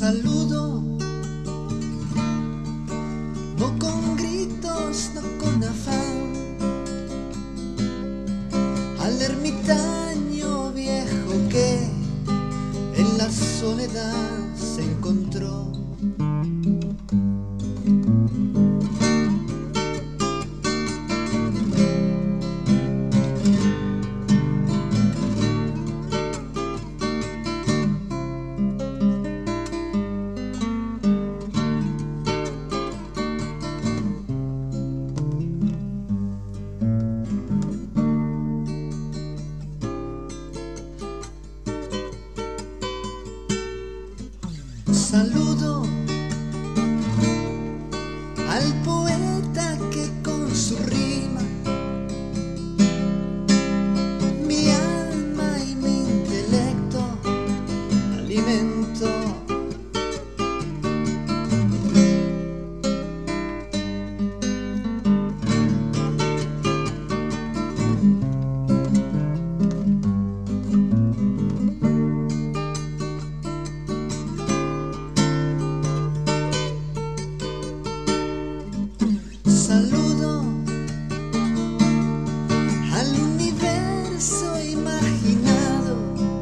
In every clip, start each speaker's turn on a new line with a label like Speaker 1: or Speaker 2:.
Speaker 1: saludo, no con gritos, no con afán, al ermitaño viejo que en la soledad se encontró. Saludo al poeta que con su rima mi alma y mi intelecto alimentó. Saludo al universo imaginado,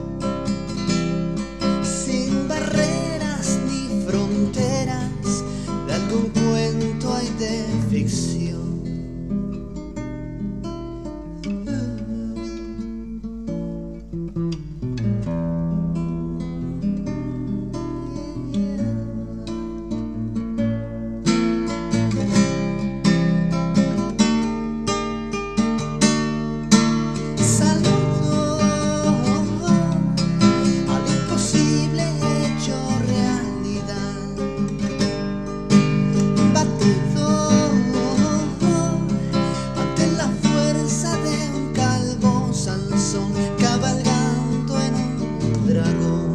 Speaker 1: sin barreras ni fronteras, de algún cuento hay de ficción. Cabalgando en un dragón.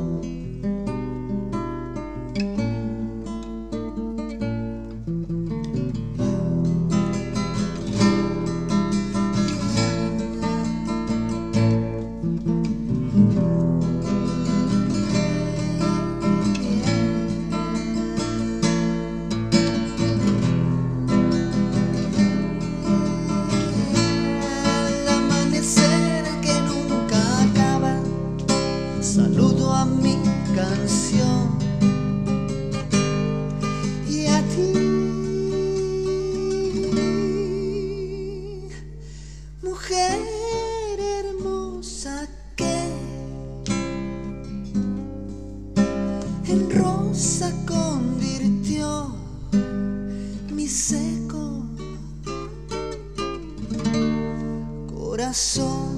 Speaker 1: Saludo a mi canción y a ti, mujer hermosa que en rosa convirtió mi seco corazón.